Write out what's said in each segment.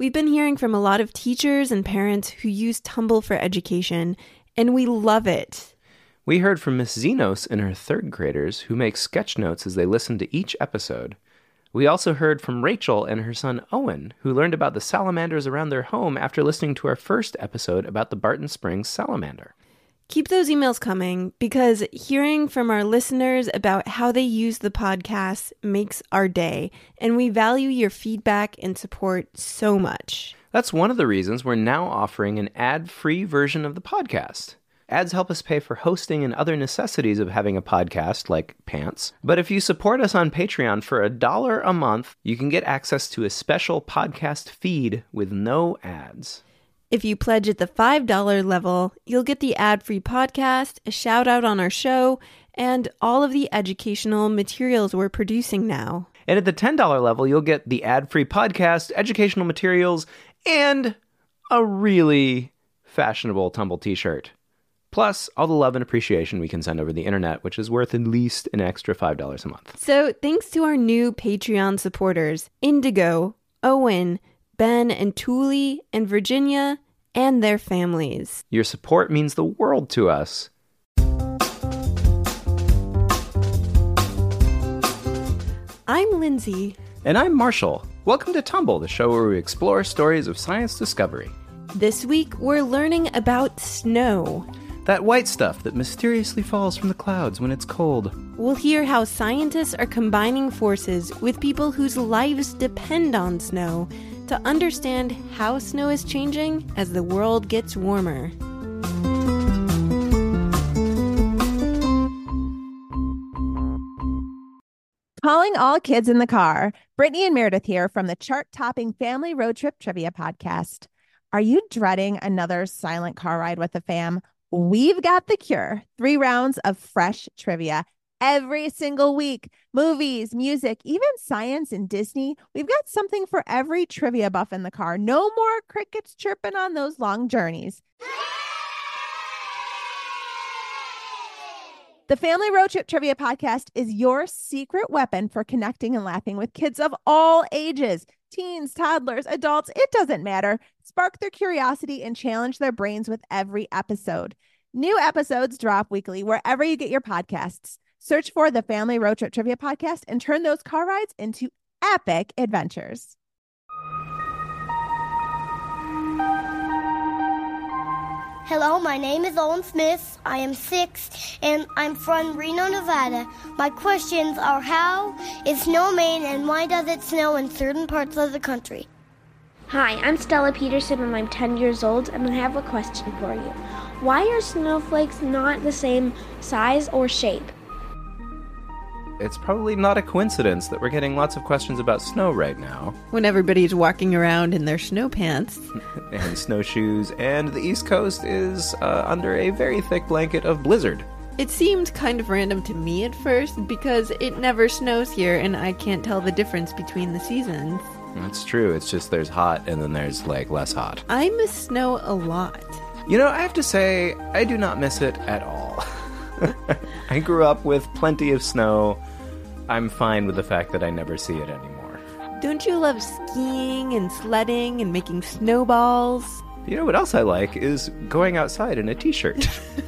We've been hearing from a lot of teachers and parents who use Tumble for education, and we love it. We heard from Miss Zenos and her third graders who make sketch notes as they listen to each episode. We also heard from Rachel and her son Owen, who learned about the salamanders around their home after listening to our first episode about the Barton Springs salamander. Keep those emails coming, because hearing from our listeners about how they use the podcast makes our day, and we value your feedback and support so much. That's one of the reasons we're now offering an ad-free version of the podcast. Ads help us pay for hosting and other necessities of having a podcast, like pants. But if you support us on Patreon for $1 a month, you can get access to a special podcast feed with no ads. If you pledge at the $5 level, you'll get the ad-free podcast, a shout-out on our show, and all of the educational materials we're producing now. And at the $10 level, you'll get the ad-free podcast, educational materials, and a really fashionable Tumble t-shirt. Plus, all the love and appreciation we can send over the internet, which is worth at least an extra $5 a month. So thanks to our new Patreon supporters, Indigo, Owen, Ben and Thule, and Virginia, and their families. Your support means the world to us. I'm Lindsay. And I'm Marshall. Welcome to Tumble, the show where we explore stories of science discovery. This week, we're learning about snow. That white stuff that mysteriously falls from the clouds when it's cold. We'll hear how scientists are combining forces with people whose lives depend on snow to understand how snow is changing as the world gets warmer. Calling all kids in the car. Brittany and Meredith here from the chart-topping Family Road Trip Trivia Podcast. Are you dreading another silent car ride with the fam? We've got the cure. 3 rounds of fresh trivia every single week. Movies, music, even science and Disney. We've got something for every trivia buff in the car. No more crickets chirping on those long journeys. The Family Road Trip Trivia Podcast is your secret weapon for connecting and laughing with kids of all ages. Teens, toddlers, adults, it doesn't matter. Spark their curiosity and challenge their brains with every episode. New episodes drop weekly wherever you get your podcasts. Search for the Family Road Trip Trivia Podcast and turn those car rides into epic adventures. Hello, my name is Owen Smith. I am 6, and I'm from Reno, Nevada. My questions are: how is snow made, and why does it snow in certain parts of the country? Hi, I'm Stella Peterson, and I'm 10 years old, and I have a question for you. Why are snowflakes not the same size or shape? It's probably not a coincidence that we're getting lots of questions about snow right now. When everybody's walking around in their snow pants. And snowshoes, and the East Coast is under a very thick blanket of blizzard. It seemed kind of random to me at first because it never snows here and I can't tell the difference between the seasons. That's true. It's just there's hot and then there's less hot. I miss snow a lot. You know, I have to say, I do not miss it at all. I grew up with plenty of snow. I'm fine with the fact that I never see it anymore. Don't you love skiing and sledding and making snowballs? You know what else I like is going outside in a t-shirt.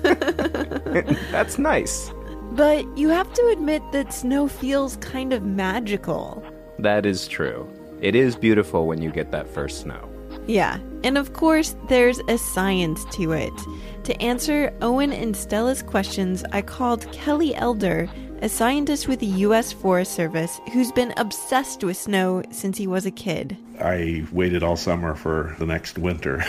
That's nice. But you have to admit that snow feels kind of magical. That is true. It is beautiful when you get that first snow. Yeah, and of course, there's a science to it. To answer Owen and Stella's questions, I called Kelly Elder, a scientist with the U.S. Forest Service who's been obsessed with snow since he was a kid. I waited all summer for the next winter.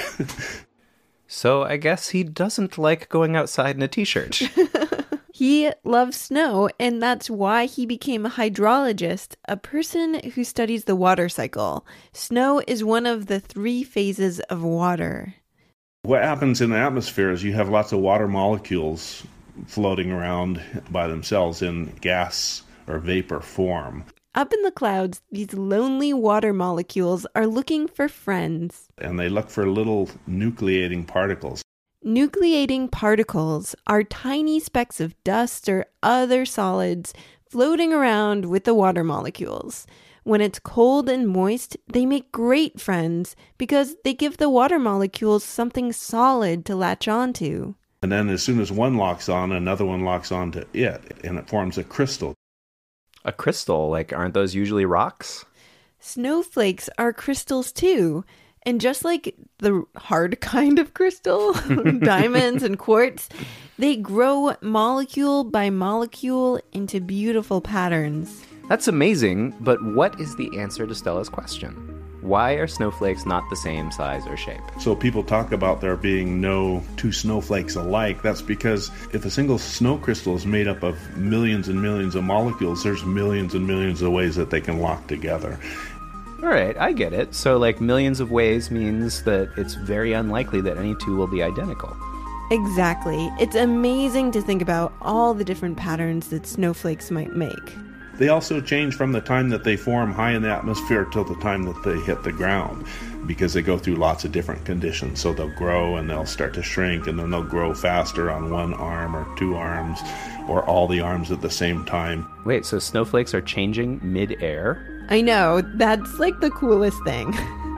So I guess he doesn't like going outside in a t-shirt. He loves snow, and that's why he became a hydrologist, a person who studies the water cycle. Snow is one of the 3 phases of water. What happens in the atmosphere is you have lots of water molecules floating around by themselves in gas or vapor form. Up in the clouds, these lonely water molecules are looking for friends. And they look for little nucleating particles. Nucleating particles are tiny specks of dust or other solids floating around with the water molecules. When it's cold and moist, they make great friends because they give the water molecules something solid to latch onto. And then as soon as one locks on, another one locks onto it, and it forms a crystal. A crystal? Like, aren't those usually rocks? Snowflakes are crystals too. And just like the hard kind of crystal, diamonds and quartz, they grow molecule by molecule into beautiful patterns. That's amazing, but what is the answer to Stella's question? Why are snowflakes not the same size or shape? So people talk about there being no two snowflakes alike. That's because if a single snow crystal is made up of millions and millions of molecules, there's millions and millions of ways that they can lock together. All right, I get it. So like millions of ways means that it's very unlikely that any two will be identical. Exactly. It's amazing to think about all the different patterns that snowflakes might make. They also change from the time that they form high in the atmosphere till the time that they hit the ground, because they go through lots of different conditions. So they'll grow and they'll start to shrink, and then they'll grow faster on one arm or two arms or all the arms at the same time. Wait, so snowflakes are changing mid-air? I know, that's like the coolest thing.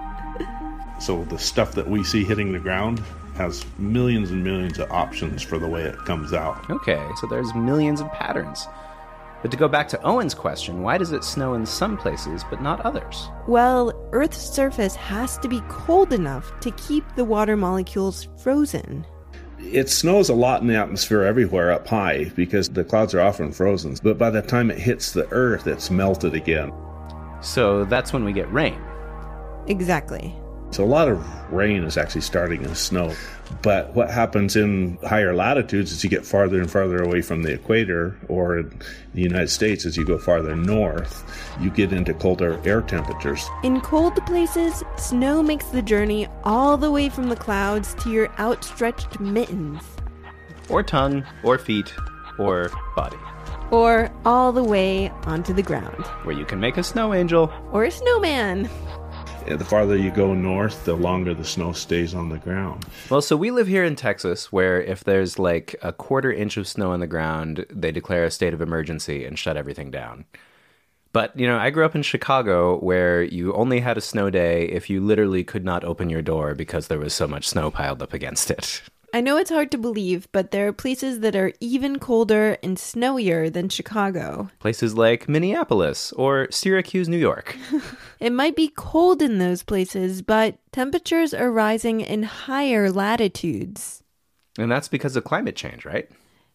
So the stuff that we see hitting the ground has millions and millions of options for the way it comes out. Okay, so there's millions of patterns. But to go back to Owen's question, why does it snow in some places but not others? Well, Earth's surface has to be cold enough to keep the water molecules frozen. It snows a lot in the atmosphere everywhere up high because the clouds are often frozen. But by the time it hits the Earth, it's melted again. So that's when we get rain. Exactly. So a lot of rain is actually starting as snow. But what happens in higher latitudes as you get farther and farther away from the equator, or in the United States as you go farther north, you get into colder air temperatures. In cold places, snow makes the journey all the way from the clouds to your outstretched mittens. Or tongue, or feet, or body. Or all the way onto the ground. Where you can make a snow angel. Or a snowman. The farther you go north, the longer the snow stays on the ground. Well, so we live here in Texas, where if there's like a quarter inch of snow on the ground, they declare a state of emergency and shut everything down. But, you know, I grew up in Chicago, where you only had a snow day if you literally could not open your door because there was so much snow piled up against it. I know it's hard to believe, but there are places that are even colder and snowier than Chicago. Places like Minneapolis or Syracuse, New York. It might be cold in those places, but temperatures are rising in higher latitudes. And that's because of climate change, right?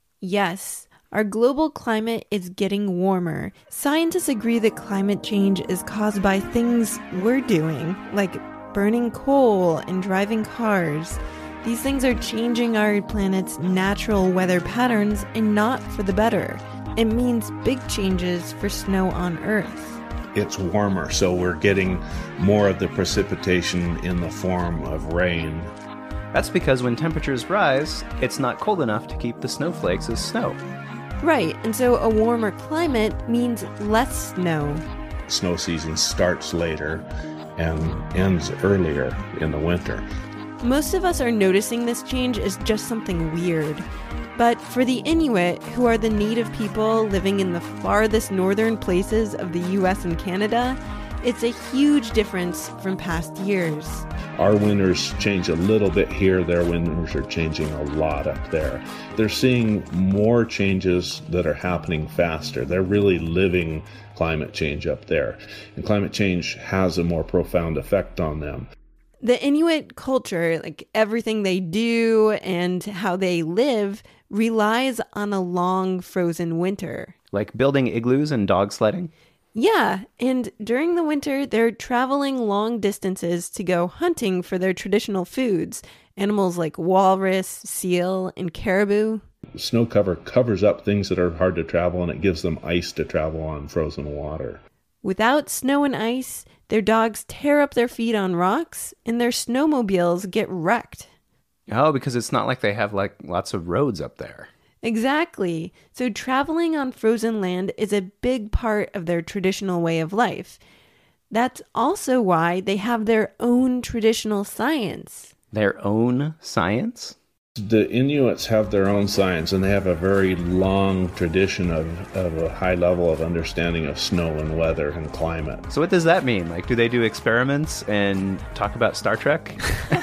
Yes. Our global climate is getting warmer. Scientists agree that climate change is caused by things we're doing, like burning coal and driving cars. These things are changing our planet's natural weather patterns, and not for the better. It means big changes for snow on Earth. It's warmer, so we're getting more of the precipitation in the form of rain. That's because when temperatures rise, it's not cold enough to keep the snowflakes as snow. Right, and so a warmer climate means less snow. Snow season starts later and ends earlier in the winter. Most of us are noticing this change as just something weird. But for the Inuit, who are the native people living in the farthest northern places of the US and Canada, it's a huge difference from past years. Our winters change a little bit here. Their winters are changing a lot up there. They're seeing more changes that are happening faster. They're really living climate change up there. And climate change has a more profound effect on them. The Inuit culture, like everything they do and how they live, relies on a long frozen winter. Like building igloos and dog sledding? Yeah, and during the winter, they're traveling long distances to go hunting for their traditional foods, animals like walrus, seal, and caribou. Snow cover covers up things that are hard to travel, and it gives them ice to travel on frozen water. Without snow and ice, their dogs tear up their feet on rocks, and their snowmobiles get wrecked. Oh, because it's not like they have like lots of roads up there. Exactly. So traveling on frozen land is a big part of their traditional way of life. That's also why they have their own traditional science. Their own science? The Inuits have their own science, and they have a very long tradition of a high level of understanding of snow and weather and climate. So what does that mean? Like, do they do experiments and talk about Star Trek?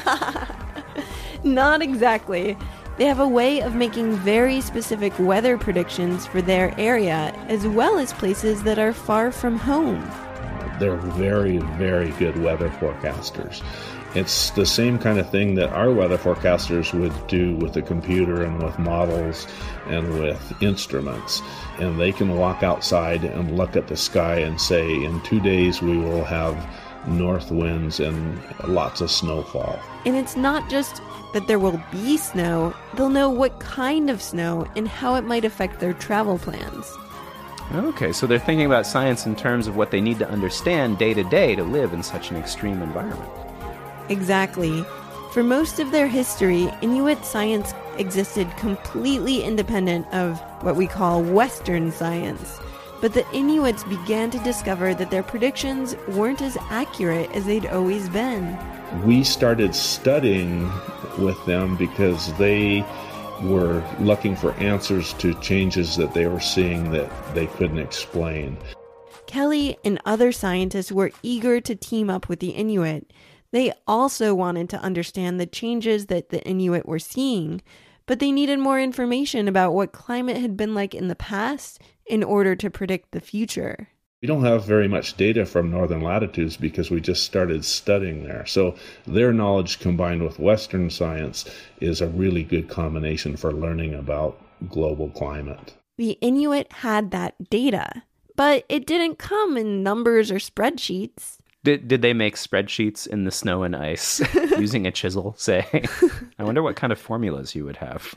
Not exactly. They have a way of making very specific weather predictions for their area, as well as places that are far from home. They're very, very good weather forecasters. It's the same kind of thing that our weather forecasters would do with the computer and with models and with instruments. And they can walk outside and look at the sky and say, in 2 days we will have north winds and lots of snowfall. And it's not just that there will be snow, they'll know what kind of snow and how it might affect their travel plans. Okay, so they're thinking about science in terms of what they need to understand day to day to live in such an extreme environment. Exactly. For most of their history, Inuit science existed completely independent of what we call Western science. But the Inuits began to discover that their predictions weren't as accurate as they'd always been. We started studying with them because they were looking for answers to changes that they were seeing that they couldn't explain. Kelly and other scientists were eager to team up with the Inuit. They also wanted to understand the changes that the Inuit were seeing, but they needed more information about what climate had been like in the past in order to predict the future. We don't have very much data from northern latitudes because we just started studying there. So their knowledge combined with Western science is a really good combination for learning about global climate. The Inuit had that data, but it didn't come in numbers or spreadsheets. Did they make spreadsheets in the snow and ice using a chisel, say? I wonder what kind of formulas you would have.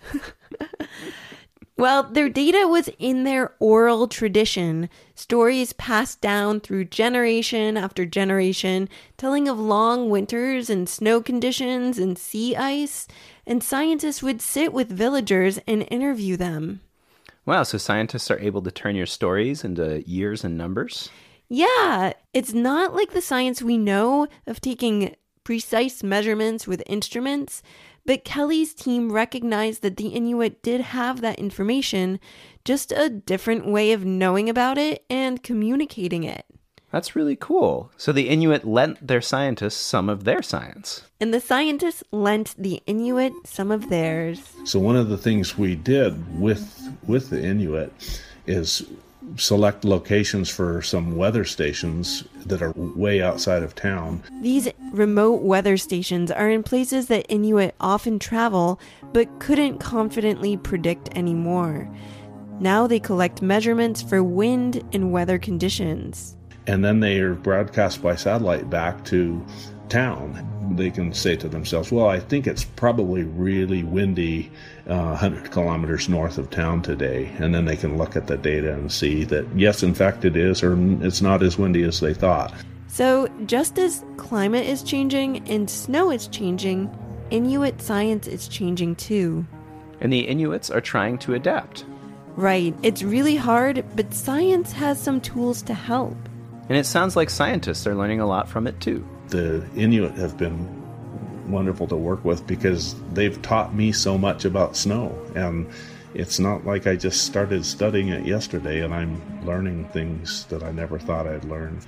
Well, their data was in their oral tradition, stories passed down through generation after generation, telling of long winters and snow conditions and sea ice, and scientists would sit with villagers and interview them. Wow, so scientists are able to turn your stories into years and numbers? Yeah, it's not like the science we know of taking precise measurements with instruments, but Kelly's team recognized that the Inuit did have that information, just a different way of knowing about it and communicating it. That's really cool. So the Inuit lent their scientists some of their science. And the scientists lent the Inuit some of theirs. So one of the things we did with the Inuit is select locations for some weather stations that are way outside of town. These remote weather stations are in places that Inuit often travel but couldn't confidently predict anymore. Now they collect measurements for wind and weather conditions. And then they are broadcast by satellite back to town. They can say to themselves, well, I think it's probably really windy 100 kilometers north of town today. And then they can look at the data and see that, yes, in fact it is, or it's not as windy as they thought. So just as climate is changing and snow is changing, Inuit science is changing too. And the Inuits are trying to adapt. Right. It's really hard, but science has some tools to help. And it sounds like scientists are learning a lot from it too. The Inuit have been wonderful to work with because they've taught me so much about snow. And it's not like I just started studying it yesterday and I'm learning things that I never thought I'd learn.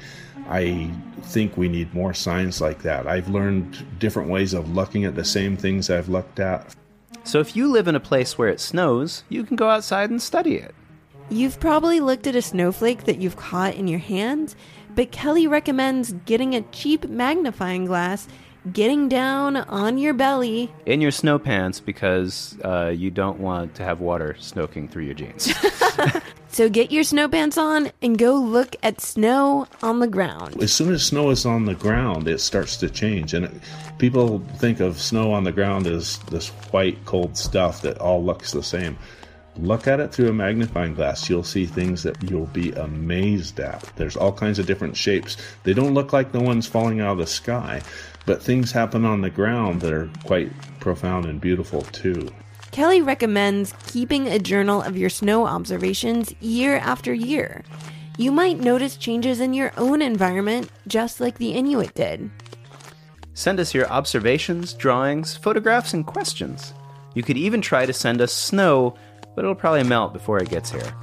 I think we need more science like that. I've learned different ways of looking at the same things I've looked at. So if you live in a place where it snows, you can go outside and study it. You've probably looked at a snowflake that you've caught in your hand, but Kelly recommends getting a cheap magnifying glass, getting down on your belly. In your snow pants because you don't want to have water soaking through your jeans. So get your snow pants on and go look at snow on the ground. As soon as snow is on the ground, it starts to change. And people think of snow on the ground as this white, cold stuff that all looks the same. Look at it through a magnifying glass. You'll see things that you'll be amazed at. There's all kinds of different shapes. They don't look like the ones falling out of the sky, but things happen on the ground that are quite profound and beautiful too. Kelly recommends keeping a journal of your snow observations year after year. You might notice changes in your own environment, just like the Inuit did. Send us your observations, drawings, photographs, and questions. You could even try to send us snow, but it'll probably melt before it gets here.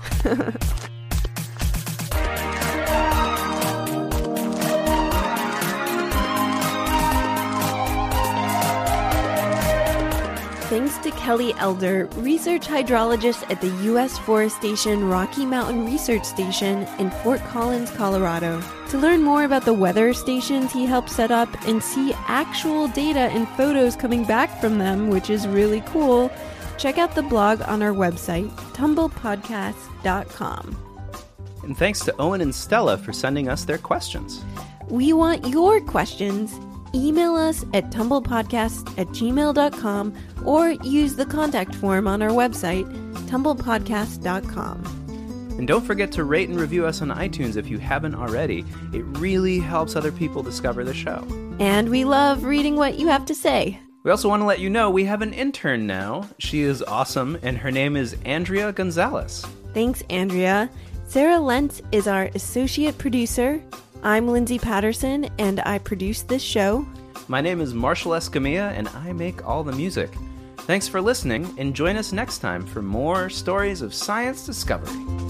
Thanks to Kelly Elder, research hydrologist at the U.S. Forest Station Rocky Mountain Research Station in Fort Collins, Colorado. To learn more about the weather stations he helped set up and see actual data and photos coming back from them, which is really cool, check out the blog on our website, tumblepodcast.com. And thanks to Owen and Stella for sending us their questions. We want your questions. Email us at tumblepodcast@gmail.com or use the contact form on our website, tumblepodcast.com. And don't forget to rate and review us on iTunes if you haven't already. It really helps other people discover the show. And we love reading what you have to say. We also want to let you know we have an intern now. She is awesome, and her name is Andrea Gonzalez. Thanks, Andrea. Sarah Lentz is our associate producer. I'm Lindsay Patterson, and I produce this show. My name is Marshall Escamilla, and I make all the music. Thanks for listening, and join us next time for more stories of science discovery.